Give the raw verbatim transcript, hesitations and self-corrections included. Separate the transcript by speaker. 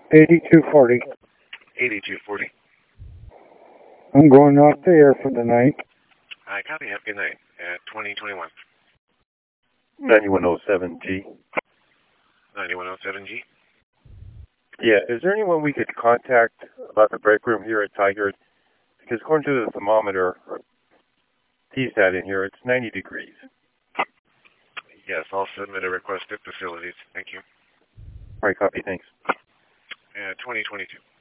Speaker 1: eighty-two forty.
Speaker 2: eighty-two forty.
Speaker 1: I'm going off the air for the night.
Speaker 2: I copy. Have a good night. At twenty twenty-one.
Speaker 3: ninety-one oh seven G.
Speaker 2: ninety-one oh seven G.
Speaker 3: Yeah, is there anyone we could contact about the break room here at Tiger? Because according to the thermometer T SAT in here, it's ninety degrees.
Speaker 2: Yes, I'll submit a request to facilities. Thank you.
Speaker 3: All right, copy. Thanks.
Speaker 2: At twenty twenty-two.